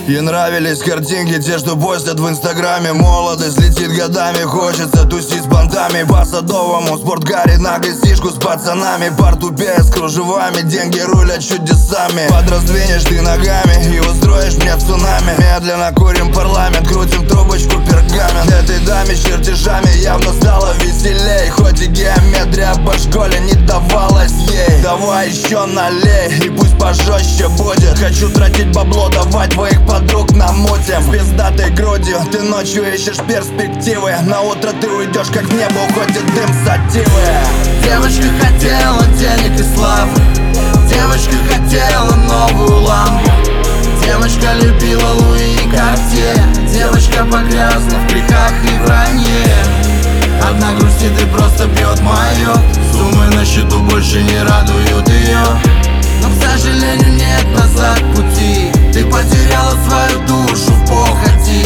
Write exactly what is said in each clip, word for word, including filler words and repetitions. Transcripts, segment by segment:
Ей нравились картинки, те, что постят в инстаграме. Молодость летит годами, хочется тусить с бандами. По Садовому спортгаре на гостишку с пацанами. Портупея с кружевами, деньги рулят чудесами. Подраздвинешь ты ногами и устроишь мне цунами. Медленно курим парламент, крутим трубочку пергамент. Этой даме с чертежами явно стало веселей. Хоть и геометрия по школе не давалась ей. Давай еще налей, и пусть пожестче будет. Хочу тратить бабло, давай твоих подруг намутим. С пиздатой грудью ты ночью ищешь перспективы. На утро ты уйдешь как в небо, уходит дым сативы. Девочка хотела денег и славы, девочка хотела новую лампу, девочка любила Луи и Картье, девочка погрязла в грехах и вранье. Одна грустит и просто бьет мое, суммы на счету больше не радуют ее. Но, к сожалению, нет назад пути, ты потеряла свою душу в похоти.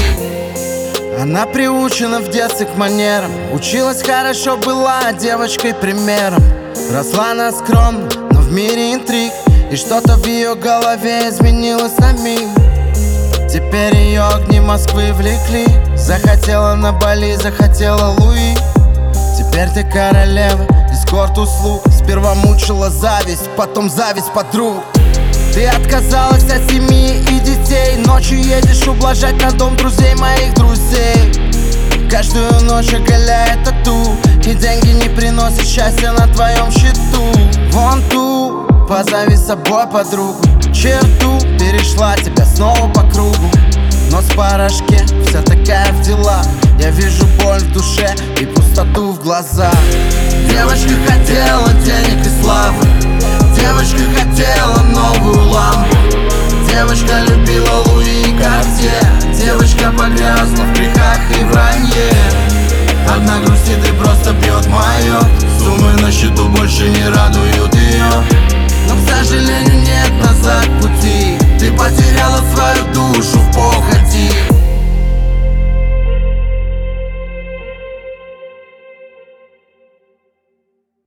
Она приучена в детстве к манерам, училась хорошо, была девочкой примером. Росла она скромно, но в мире интриг, и что-то в ее голове изменилось на миг. Теперь ее огни Москвы влекли, захотела на Бали, захотела Луи. Теперь ты королева, эскорт услуг. Сперва мучила зависть, потом зависть подруг. Ты отказалась от семьи и детей, ночью едешь ублажать на дом друзей моих друзей. Каждую ночь оголяет тату, и деньги не приносят счастья на твоем счету. Вон ту, позови с собой подругу, черту перешла тебя снова по кругу. Нос в порошке, вся такая в делах. Я вижу боль в душе и пустоту в глазах. Девочка хотела денег и славы, девочка хотела новую лампу, девочка любила Луи и Картье, девочка погрязла в грехах и вранье. Одна грустит и просто бьет мое, суммы на счету больше не радуют ее. Но, к сожалению,